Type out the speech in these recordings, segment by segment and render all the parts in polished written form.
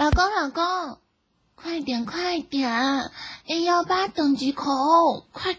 老公，快点，A18等级口，快！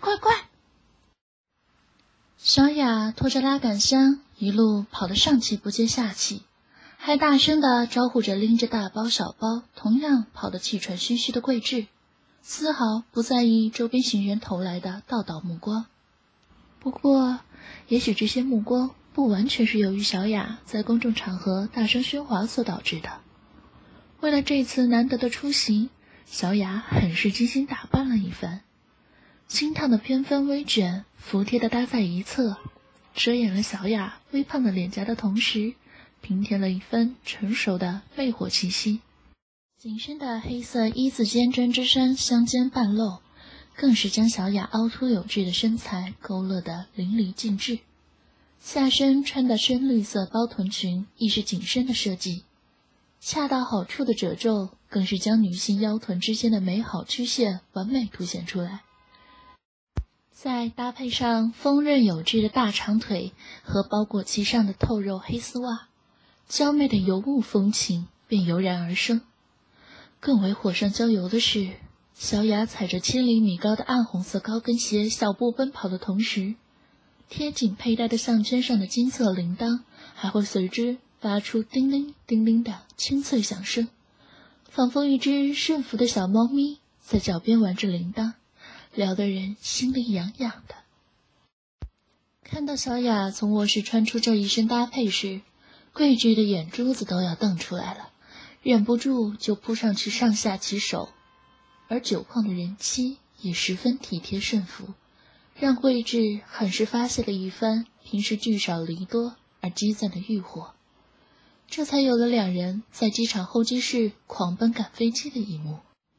小雅拖着拉杆箱一路跑得上气不接下气，还大声地招呼着拎着大包小包同样跑得气喘吁吁的桂智，丝毫不在意周边行人投来的道道目光。不过也许这些目光不完全是由于小雅在公众场合大声喧哗所导致的。为了这次难得的出席，小雅很是精心打扮了一番，清烫的偏分微卷服帖地搭在一侧，遮掩了小雅微胖的脸颊的同时，平添了一分成熟的魅惑气息。紧身的黑色一字肩针织衫相间半露，更是将小雅凹凸有致的身材勾勒得淋漓尽致。下身穿的深绿色包臀裙亦是紧身的设计，恰到好处的褶皱更是将女性腰臀之间的美好曲线完美凸显出来。再搭配上丰润有致的大长腿和包裹其上的透肉黑丝袜，娇媚的尤物风情便油然而生。更为火上浇油的是，小雅踩着7厘米高的暗红色高跟鞋小步奔跑的同时，贴紧佩戴的项圈上的金色铃铛还会随之发出叮铃叮铃的清脆响声，仿佛一只驯服的小猫咪在脚边玩着铃铛，撩得人心里痒痒的。看到小雅从卧室穿出这一身搭配时，桂智的眼珠子都要瞪出来了，忍不住就扑上去上下其手，而久旷的人妻也十分体贴顺服，让桂智很是发泄了一番平时聚少离多而积攒的欲火，这才有了两人在机场候机室狂奔赶飞机的一幕。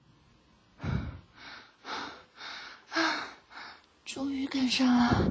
终于赶上了。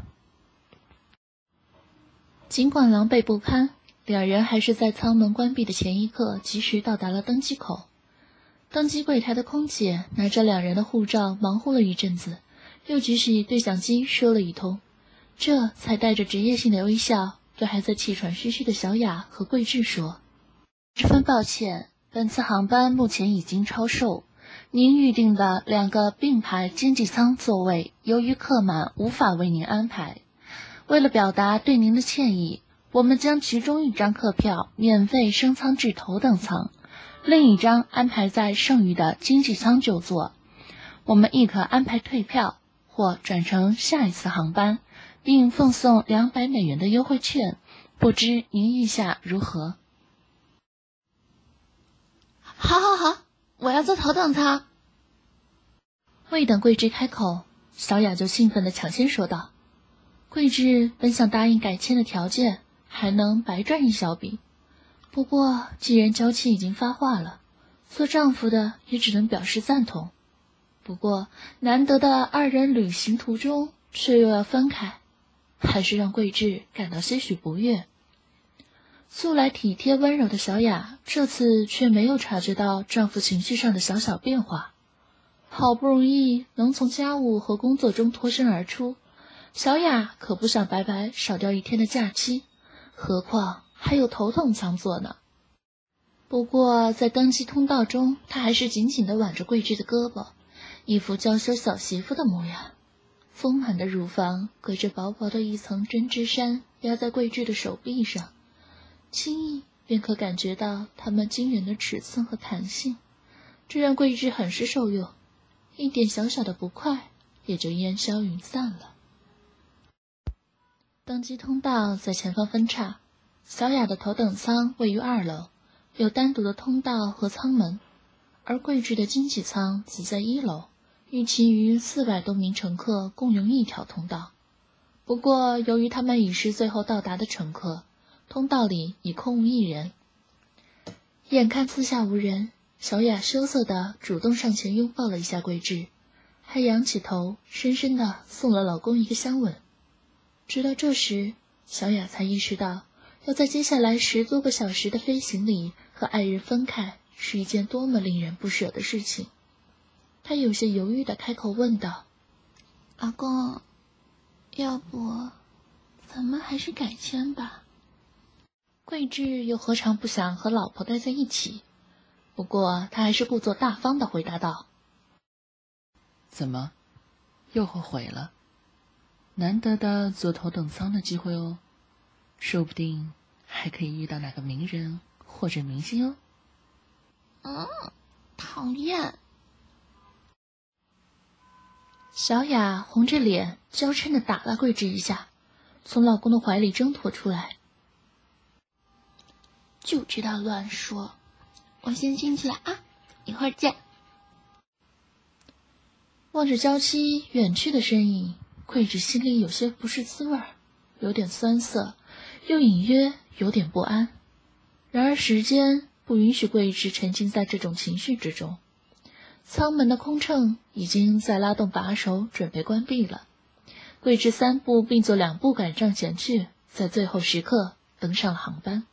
尽管狼狈不堪，两人还是在舱门关闭的前一刻及时到达了登机口。登机柜台的空姐拿着两人的护照忙活了一阵子，又举起对讲机说了一通，这才带着职业性的微笑对还在气喘吁吁的小雅和桂智说：十分抱歉，本次航班目前已经超售，您预定的2个并排经济舱座位由于客满无法为您安排，为了表达对您的歉意，我们将其中1张客票免费升舱至头等舱，另1张安排在剩余的经济舱就座，我们亦可安排退票或转乘下一次航班，并奉送200美元的优惠券，不知您意下如何？ 好，我要坐头等舱。 未等桂智开口，小雅就兴奋地抢先说道。桂智本想答应改签的条件，还能白赚一小笔，不过既然娇妻已经发话了，做丈夫的也只能表示赞同。不过难得的2人旅行途中却又要分开，还是让桂智感到些许不悦。素来体贴温柔的小雅这次却没有察觉到丈夫情绪上的小小变化，好不容易能从家务和工作中脱身而出，小雅可不想白白少掉1天的假期，何况还有头等舱坐呢。不过在登机通道中，她还是紧紧地挽着桂智的胳膊，一副娇羞小媳妇的模样。丰满的乳房隔着薄薄的一层针织衫压在桂智的手臂上，轻易便可感觉到它们惊人的尺寸和弹性，这让桂智很是受用，一点小小的不快也就烟消云散了。登机通道在前方分岔，小雅的头等舱位于2楼，有单独的通道和舱门，而桂智的经济舱则在1楼，与其余400多名乘客共用一条通道。不过由于他们已是最后到达的乘客，通道里已空无一人。眼看四下无人，小雅羞涩地主动上前拥抱了一下桂智，还仰起头深深地送了老公一个香吻。直到这时，小雅才意识到要在接下来10多个小时的飞行里和爱人分开是一件多么令人不舍的事情。她有些犹豫地开口问道： 老公，要不咱们还是改签吧。 桂智又何尝不想和老婆待在一起， 不过他还是故作大方地回答道： 怎么，又后悔了？难得的坐头等舱的机会哦，说不定还可以遇到哪个名人或者明星哦。 讨厌。 小雅红着脸娇嗔地打了桂枝一下，从老公的怀里挣脱出来。 就知道乱说，我先进去了啊，一会儿见。 望着娇妻远去的身影，桂枝心里有些不是滋味，有点酸涩，又隐约有点不安。然而时间不允许桂枝沉浸在这种情绪之中。舱门的空乘已经在拉动把手准备关闭了，桂枝3步并作2步赶上前去，在最后时刻登上了航班。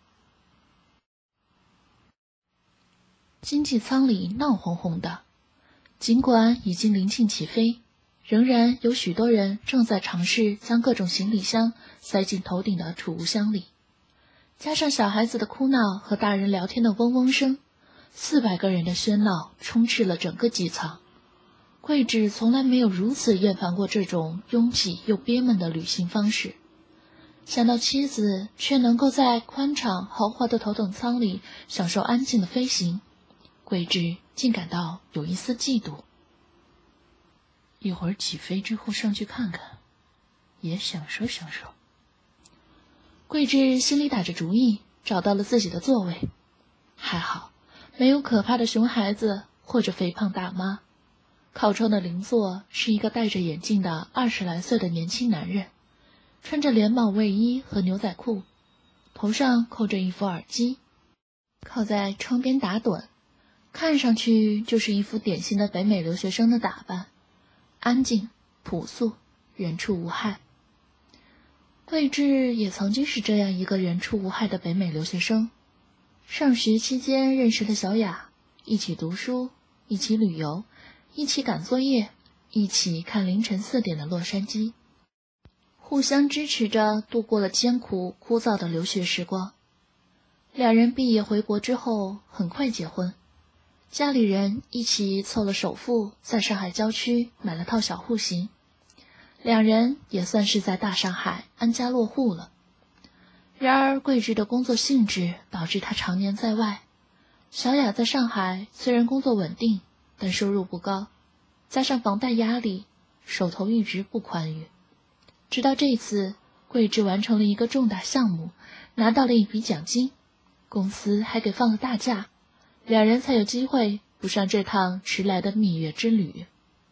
经济舱里闹哄哄的，尽管已经临近起飞，仍然有许多人正在尝试将各种行李箱塞进头顶的储物箱里，加上小孩子的哭闹和大人聊天的嗡嗡声，400个人的喧闹充斥了整个机舱。桂枝从来没有如此厌烦过这种拥挤又憋闷的旅行方式，想到妻子却能够在宽敞豪华的头等舱里享受安静的飞行，桂枝竟感到有一丝嫉妒。 一会儿起飞之后上去看看，也享受享受。 桂枝心里打着主意，找到了自己的座位。还好没有可怕的熊孩子或者肥胖大妈，靠窗的邻座是一个戴着眼镜的20来岁的年轻男人，穿着连帽卫衣和牛仔裤，头上扣着一副耳机，靠在窗边打盹，看上去就是一副典型的北美留学生的打扮，安静朴素，人畜无害。桂枝也曾经是这样一个人畜无害的北美留学生，上学期间认识了小雅，一起读书，一起旅游，一起赶作业，一起看凌晨4点的洛杉矶，互相支持着度过了艰苦枯燥的留学时光。两人毕业回国之后很快结婚，家里人一起凑了首付，在上海郊区买了套小户型，两人也算是在大上海安家落户了。然而桂枝的工作性质导致她常年在外，小雅在上海虽然工作稳定，但收入不高，加上房贷压力，手头一直不宽裕。直到这次桂枝完成了一个重大项目，拿到了一笔奖金，公司还给放了大假，两人才有机会补上这趟迟来的蜜月之旅。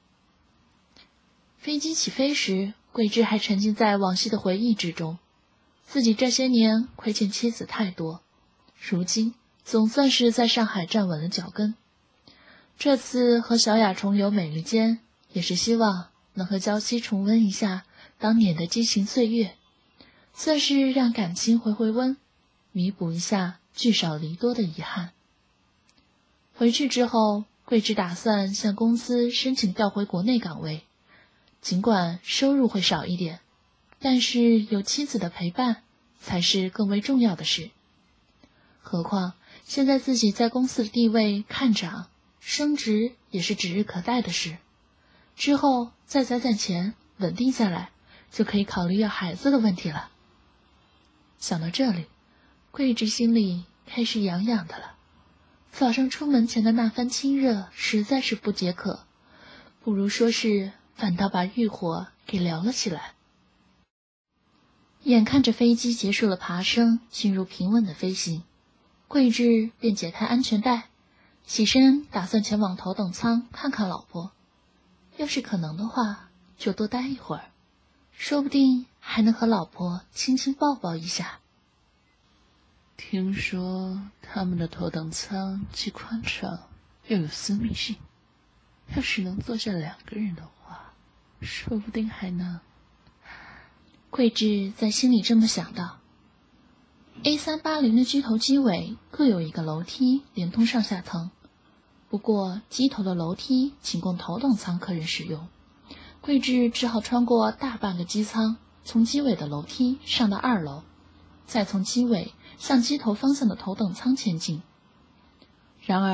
飞机起飞时，桂枝还沉浸在往昔的回忆之中，自己这些年亏欠妻子太多，如今总算是在上海站稳了脚跟。这次和小雅重游美利坚，也是希望能和娇妻重温一下当年的激情岁月，算是让感情回温，弥补一下聚少离多的遗憾。回去之后，桂枝打算向公司申请调回国内岗位，尽管收入会少一点，但是有妻子的陪伴才是更为重要的事。何况现在自己在公司的地位看涨，升职也是指日可待的事，之后再攒攒钱稳定下来，就可以考虑要孩子的问题了。想到这里，桂枝心里开始痒痒的了。早上出门前的那番亲热实在是不解渴，不如说是反倒把欲火给燎了起来。眼看着飞机结束了爬升，进入平稳的飞行，桂枝便解开安全带，起身打算前往头等舱看看老婆。要是可能的话，就多待一会儿，说不定还能和老婆轻轻抱抱一下。 听说他们的头等舱既宽敞又有私密性，要是能坐下2个人的话，说不定还能…… 桂枝在心里这么想到。A380的机头机尾各有一个楼梯连通上下层，不过机头的楼梯仅供头等舱客人使用，桂枝只好穿过大半个机舱，从机尾的楼梯上到2楼，再从机尾向机头方向的头等舱前进。然而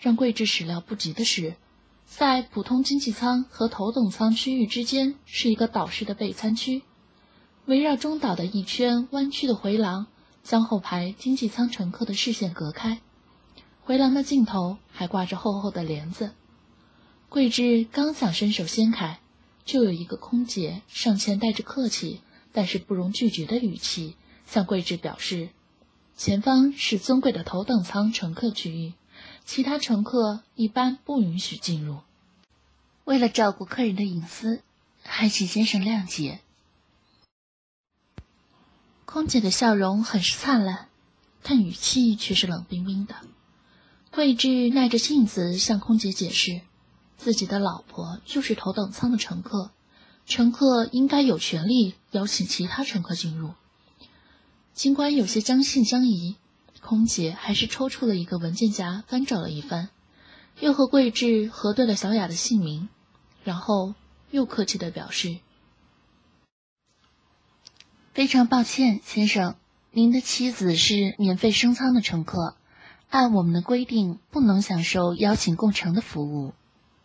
让桂枝始料不及的是，在普通经济舱和头等舱区域之间是一个岛式的备餐区，围绕中岛的一圈弯曲的回廊将后排经济舱乘客的视线隔开，回廊的尽头还挂着厚厚的帘子。桂枝刚想伸手掀开，就有一个空姐上前带着客气但是不容拒绝的语气向桂枝表示，前方是尊贵的头等舱乘客区域，其他乘客一般不允许进入。 为了照顾客人的隐私，还请先生谅解。 空姐的笑容很是灿烂，但语气却是冷冰冰的。桂枝耐着性子向空姐解释，自己的老婆就是头等舱的乘客，乘客应该有权利邀请其他乘客进入。尽管有些将信将疑，空姐还是抽出了一个文件夹翻找了一番，又和桂枝核对了小雅的姓名，然后又客气地表示， 非常抱歉，先生，您的妻子是免费升舱的乘客，按我们的规定不能享受邀请共乘的服务。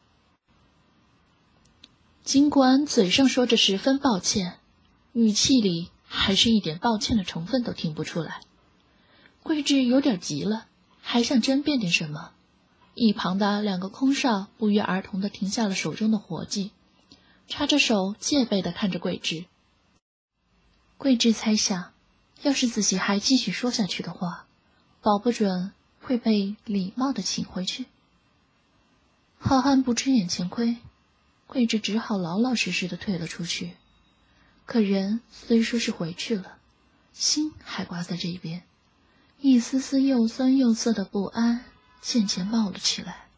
尽管嘴上说着十分抱歉，语气里还是一点抱歉的成分都听不出来。桂枝有点急了，还想争辩点什么，一旁的两个空少不约而同地停下了手中的活计，插着手戒备地看着桂枝。桂枝猜想，要是自己还继续说下去的话，保不准会被礼貌地请回去。好汉不吃眼前亏，桂枝只好老老实实地退了出去。可人虽说是回去了，心还挂在这边，一丝丝又酸又涩的不安渐渐冒了起来。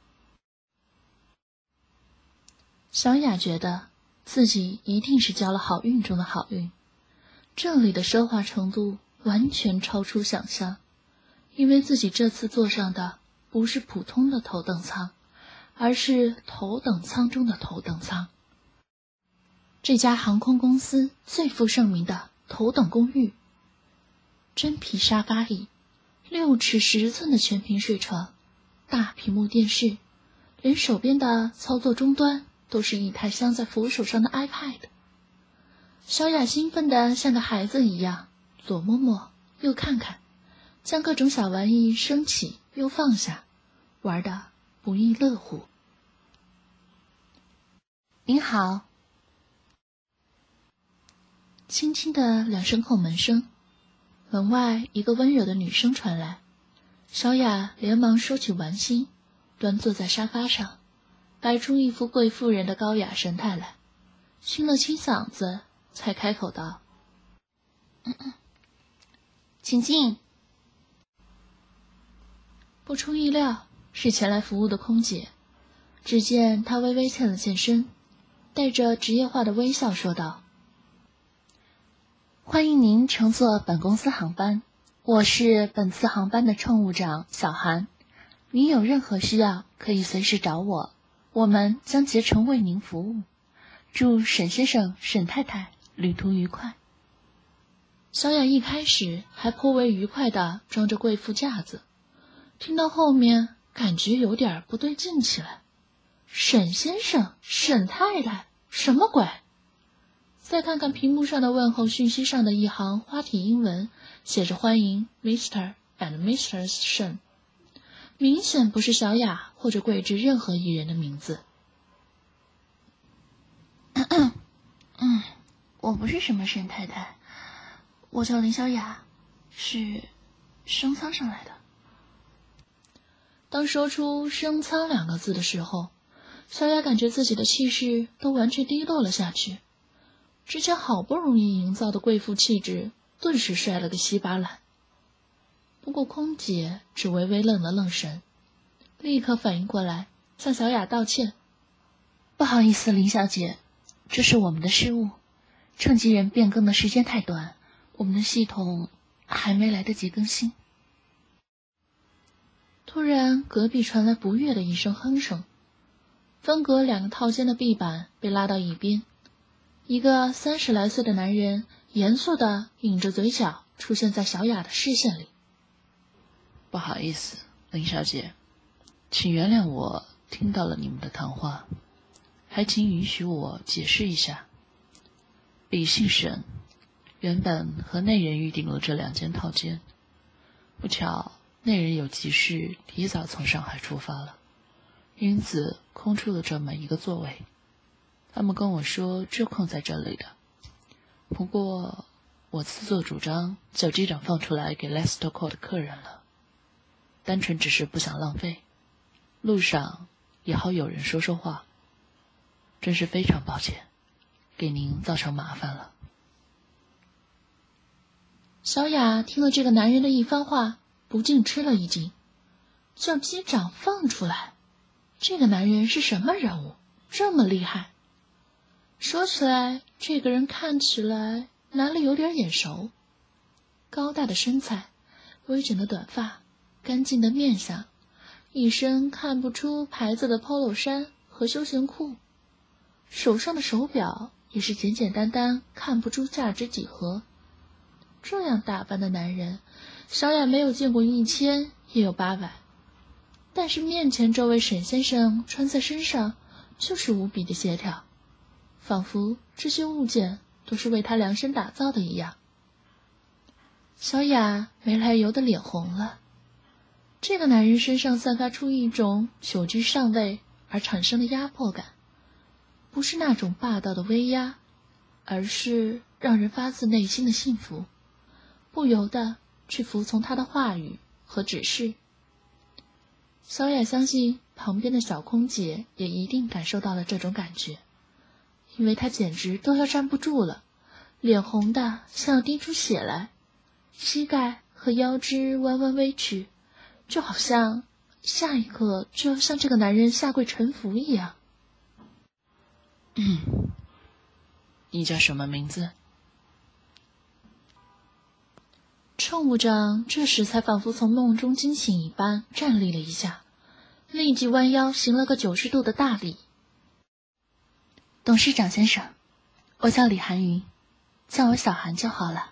小雅觉得自己一定是交了好运中的好运，这里的奢华程度完全超出想象，因为自己这次坐上的不是普通的头等舱，而是头等舱中的头等舱。这家航空公司最负盛名的头等公寓，真皮沙发里6尺10寸的全屏睡床，大屏幕电视，连手边的操作终端都是一台镶在扶手上的 iPad。 小雅兴奋得像个孩子一样，左摸摸右看看，将各种小玩意升起又放下，玩得不亦乐乎。 您好。 轻轻的2声叩门声，门外一个温柔的女声传来。小雅连忙收起玩心，端坐在沙发上，摆出一副贵妇人的高雅神态来，清了清嗓子才开口道： 请进。 不出意料，是前来服务的空姐。只见她微微欠了欠身，带着职业化的微笑说道： 欢迎您乘坐本公司航班，我是本次航班的乘务长小韩，您有任何需要可以随时找我，我们将竭诚为您服务。祝沈先生、沈太太旅途愉快。 小雅一开始还颇为愉快地装着贵妇架子，听到后面感觉有点不对劲起来。沈先生、沈太太，什么鬼？再看看屏幕上的问候讯息上的一行花体英文，写着欢迎 Mr. and Mrs. Shen， 明显不是小雅或者桂枝任何一人的名字。 我不是什么沈太太，我叫林小雅，是升舱上来的。 当说出升舱2个字的时候，小雅感觉自己的气势都完全低落了下去，之前好不容易营造的贵妇气质顿时摔了个稀巴烂。不过空姐只微微愣了愣神，立刻反应过来，向小雅道歉： 不好意思，林小姐，这是我们的失误，乘机人变更的时间太短，我们的系统还没来得及更新。 突然隔壁传来不悦的一声哼声，分隔2个套间的壁板被拉到一边，一个30来岁的男人严肃地抿着嘴角出现在小雅的视线里。 不好意思，林小姐， 请原谅我听到了你们的谈话，还请允许我解释一下。李姓沈原本和内人预定了这2间套间，不巧内人有急事提早从上海出发了，因此空出了这么一个座位。他们跟我说就空在这里的，不过我自作主张叫机长放出来给 Leicester Court 的客人了，单纯只是不想浪费，路上也好有人说说话。真是非常抱歉，给您造成麻烦了。 小雅听了这个男人的一番话，不禁吃了一惊。叫机长放出来，这个男人是什么人物？这么厉害？说起来，这个人看起来哪里有点眼熟。高大的身材，微卷的短发，干净的面相，一身看不出牌子的 polo 衫和休闲裤，手上的手表也是简简单单，看不出价值几何。这样打扮的男人，小雅没有见过1000也有800，但是面前这位沈先生穿在身上就是无比的协调，仿佛这些物件都是为他量身打造的一样。小雅没来由的脸红了，这个男人身上散发出一种久居上位而产生的压迫感，不是那种霸道的威压，而是让人发自内心的幸福，不由得去服从他的话语和指示。小雅相信旁边的小空姐也一定感受到了这种感觉，因为她简直都要站不住了，脸红的像要滴出血来，膝盖和腰肢弯弯微曲，就好像下一刻就要向这个男人下跪臣服一样。 你叫什么名字？ 乘务长这时才仿佛从梦中惊醒一般站立了一下，立即弯腰行了个90度的大礼。 董事长先生，我叫李寒云，叫我小韩就好了。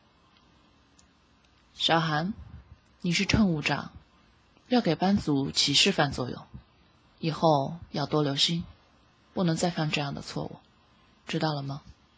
小韩，你是乘务长，要给班组起示范作用，以后要多留心，不能再犯这样的错误，知道了吗？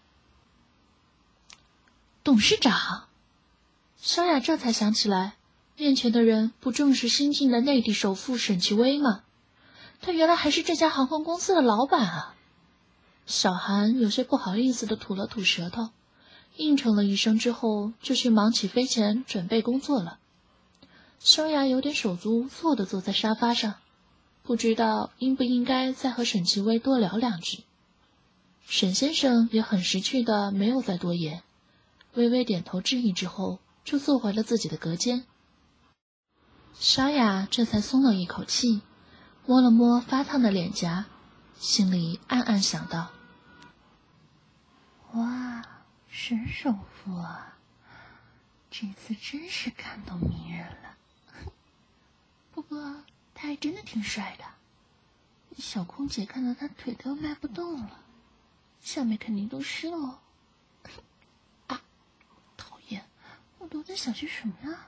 董事长，小雅这才想起来，面前的人不正是新晋的内地首富沈其威吗？他原来还是这家航空公司的老板啊！小韩有些不好意思地吐了吐舌头，应承了一声之后，就去忙起飞前准备工作了。小雅有点手足无措地坐在沙发上，不知道应不应该再和沈其威多聊2句。沈先生也很识趣的没有再多言，微微点头致意之后，就坐回了自己的隔间。小雅这才松了一口气，摸了摸发烫的脸颊，心里暗暗想到： 哇，沈首富啊，这次真是感动迷人了。不过他还真的挺帅的，小空姐看到他腿都要迈不动了，下面肯定都湿了哦。啊，讨厌，我都在想些什么呀？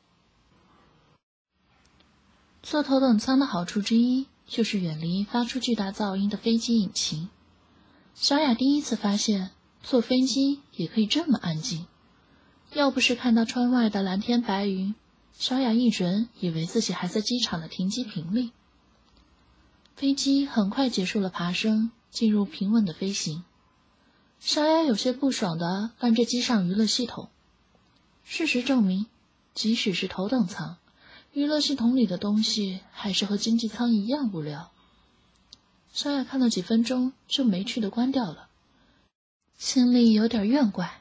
坐头等舱的好处之一就是远离发出巨大噪音的飞机引擎。小雅第一次发现坐飞机也可以这么安静，要不是看到窗外的蓝天白云，小雅一准以为自己还在机场的停机坪里。飞机很快结束了爬升，进入平稳的飞行。小雅有些不爽地翻着机上娱乐系统。事实证明，即使是头等舱，娱乐系统里的东西还是和经济舱一样无聊。小雅看了几分钟就没趣地关掉了，心里有点怨怪。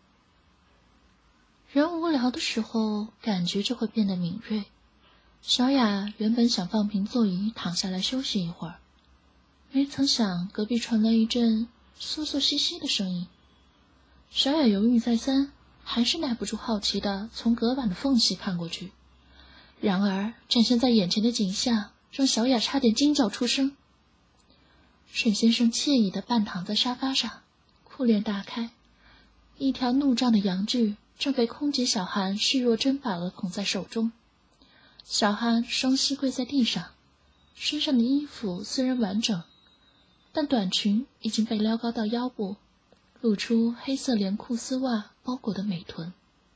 人无聊的时候，感觉就会变得敏锐。小雅原本想放平座椅躺下来休息一会儿，没曾想隔壁传来一阵窣窣窸窸的声音。小雅犹豫再三，还是耐不住好奇地从隔板的缝隙看过去。然而展现在眼前的景象让小雅差点惊叫出声。沈先生惬意地半躺在沙发上，裤链打开，一条怒胀的阳具正被空姐小韩视若珍宝地捧在手中。小韩双膝跪在地上， 身上的衣服虽然完整，但短裙已经被撩高到腰部，露出黑色连裤丝袜包裹的美臀。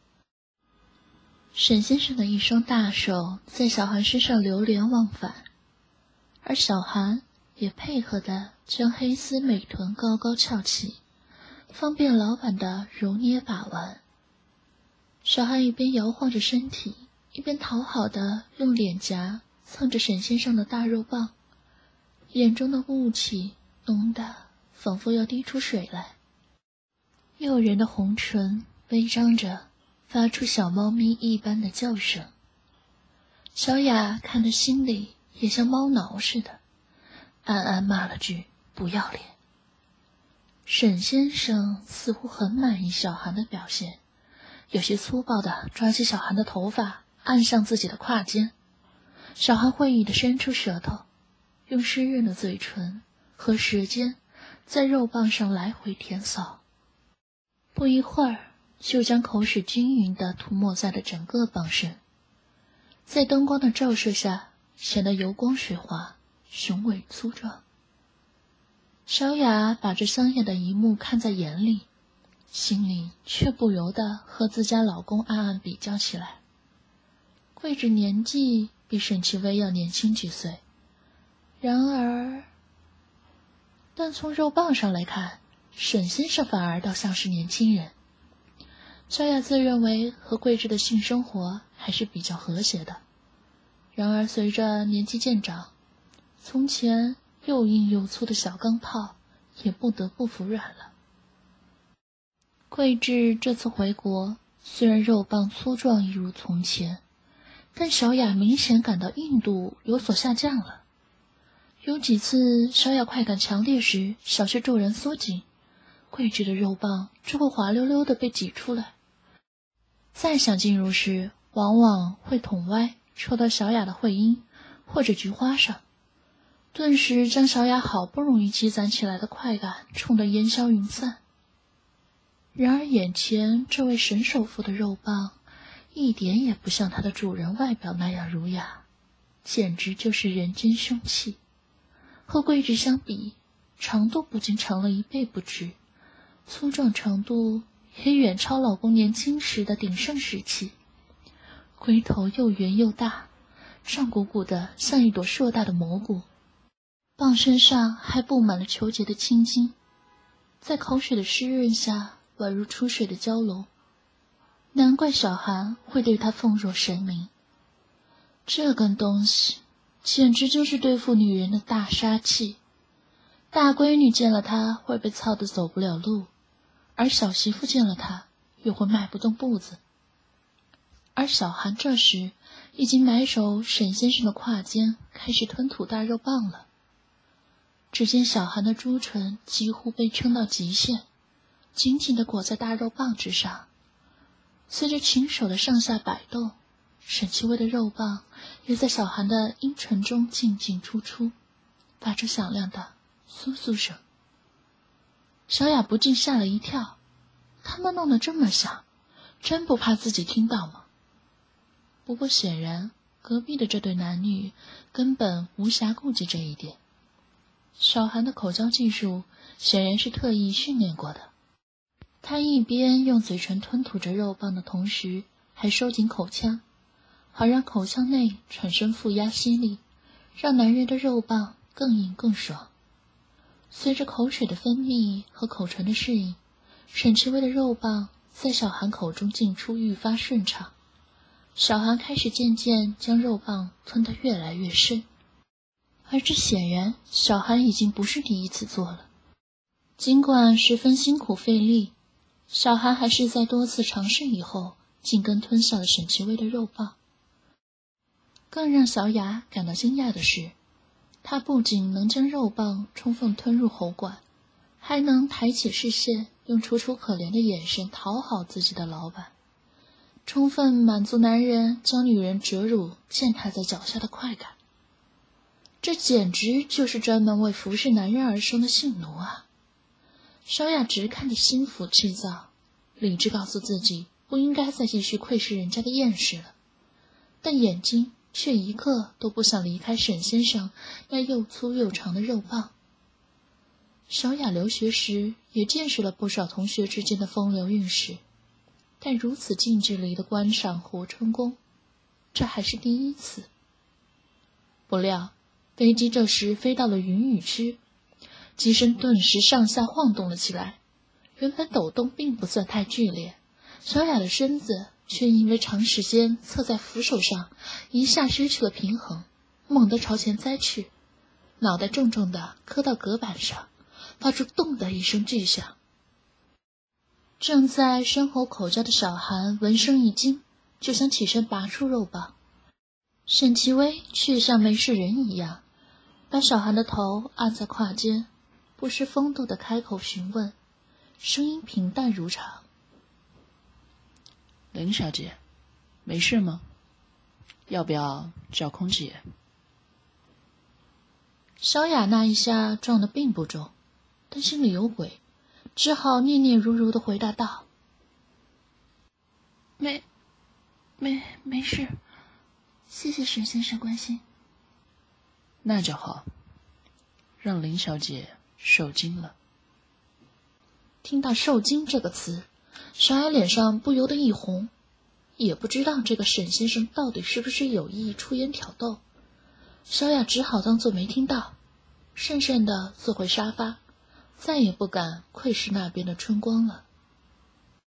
沈先生的一双大手在小韩身上流连忘返，而小韩也配合地将黑丝美臀高高翘起，方便老板的揉捏把玩。小韩一边摇晃着身体，一边讨好地用脸颊蹭着沈先生的大肉棒，眼中的雾气浓得仿佛要滴出水来。诱人的红唇微张着，发出小猫咪一般的叫声。小雅看得心里也像猫挠似的，暗暗骂了句不要脸。沈先生似乎很满意小韩的表现，有些粗暴地抓起小韩的头发，按向自己的胯间。小韩会意地伸出舌头，用湿润的嘴唇和舌尖在肉棒上来回舔扫，不一会儿就将口水均匀地涂抹在了整个棒身，在灯光的照射下显得油光水滑，雄伟粗壮。小雅把这香艳的一幕看在眼里，心里却不由得和自家老公暗暗比较起来。桂枝年纪比沈其薇要年轻几岁，但从肉棒上来看，沈先生反而倒像是年轻人。小雅自认为和桂枝的性生活还是比较和谐的，然而随着年纪渐长，从前又硬又粗的小钢炮也不得不服软了。桂枝这次回国，虽然肉棒粗壮一如从前，但小雅明显感到硬度有所下降了。有几次小雅快感强烈时，小穴骤然缩紧，桂枝的肉棒就会滑溜溜地被挤出来。再想进入时，往往会捅歪，戳到小雅的会阴或者菊花上，顿时将小雅好不容易积攒起来的快感冲得烟消云散。然而眼前这位沈首富的肉棒一点也不像他的主人外表那样儒雅，简直就是人间凶器。和桂枝相比，长度不仅长了1倍不止，粗壮程度也远超老公年轻时的鼎盛时期。龟头又圆又大，胀鼓鼓的像一朵硕大的蘑菇，棒身上还布满了球结的青筋，在口水的湿润下宛如出水的蛟龙。难怪小韩会对他奉若神明，这根东西简直就是对付女人的大杀器。大闺女见了他会被操得走不了路，而小媳妇见了他又会迈不动步子。而小韩这时已经埋首沈先生的胯间，开始吞吐大肉棒了。只见小韩的朱唇几乎被撑到极限，紧紧地裹在大肉棒之上。随着琴手的上下摆动，沈其薇的肉棒也在小韩的阴唇中进进出出，发出响亮的簌簌声。小雅不禁吓了一跳，他们弄得这么响，真不怕自己听到吗？不过显然隔壁的这对男女根本无暇顾及这一点。小韩的口交技术显然是特意训练过的，他一边用嘴唇吞吐着肉棒的同时，还收紧口腔，好让口腔内产生负压吸力，让男人的肉棒更硬更爽。随着口水的分泌和口唇的适应，沈其薇的肉棒在小韩口中进出愈发顺畅。小韩开始渐渐将肉棒吞得越来越深，而这显然小韩已经不是第一次做了。尽管十分辛苦费力，小韩还是在多次尝试以后紧跟吞下了沈其薇的肉棒。更让小雅感到惊讶的是，他不仅能将肉棒充分吞入喉管，还能抬起视线，用楚楚可怜的眼神讨好自己的老板，充分满足男人将女人折辱践踏在脚下的快感。这简直就是专门为服侍男人而生的性奴啊！小雅直看得心浮气躁，理智告诉自己不应该再继续窥视人家的厌世了，但眼睛却一刻都不想离开沈先生那又粗又长的肉棒。小雅留学时也见识了不少同学之间的风流韵事，但如此近距离的观赏活春宫，这还是第一次。不料飞机这时飞到了云雨区，机身顿时上下晃动了起来。原本抖动并不算太剧烈，小雅的身子却因为长时间侧在扶手上，一下失去了平衡，猛地朝前栽去，脑袋重重地磕到隔板上，发出咚的一声巨响。正在深喉口交的小韩闻声一惊，就想起身拔出肉棒。沈其威却像没事人一样，把小韩的头按在胯间，不失风度地开口询问，声音平淡如常：“ 林小姐，没事吗？要不要叫空姐？” 小雅那一下撞得并不重，但心里有鬼，只好念念如如地回答道：“ 没事，谢谢沈先生关心。” 那就好，让林小姐受惊了。 听到受惊这个词，小雅脸上不由得一红，也不知道这个沈先生到底是不是有意出言挑逗。小雅只好当作没听到，讪讪地坐回沙发，再也不敢窥视那边的春光了。